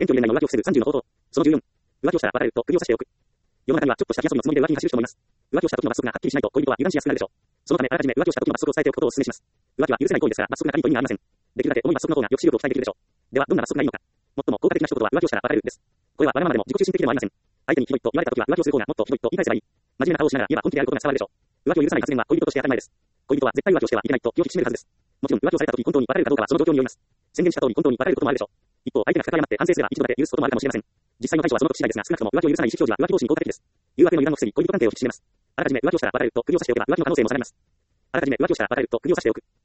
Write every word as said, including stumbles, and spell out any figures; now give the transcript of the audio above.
遠距離恋愛の浮気を防ぐさんじゅうの方法。そのじゅうよん。浮気をしたら別れると首を刺しておく。世の中にはちょっとした気遊びのつもりで浮気に走る人もいます。浮気をした時の罰則がはっきりしないと恋人は油断しやすくなるでしょう。そのためあらかじめ浮気をした時の罰則を伝えておくことをお勧めします。浮気は許せない行為ですから罰則が仮にと意味がありません。できるだけ重い罰則の方が抑止力を期待できるでしょう。ではどんな罰則がいいのか。最も効果的な一言は浮気をしたら別れるです。これはわがままでも自己中心的でもありません。相手にひどいと言われた時は浮気をする方がもっとひどいと言い返せばいい。真面目な顔をしながら言えば本気であることが伝わるでしょう。浮気を許さない発言は恋人として当たり前です。恋人は絶対浮気をしてはいけないと気を引き締めるはずです。もちろん浮気をされた時本当に別れるかどうかはその状況によります。宣言した通り本当に別れることもあるでしょう。一方相手が逆らいまって反省すれば一度だけ許すこともあるかもしれません。実際の対処はその時次第ですが少なくとも浮気を許さない意思表示は浮気防止に効果的です。誘惑への油断を防ぎ恋人関係を引き締めます。あらかじめ浮気をしたら別れると首を刺しておけば浮気の可能性も下がります。あらかじめ浮気をしたら別れると首を刺しておく。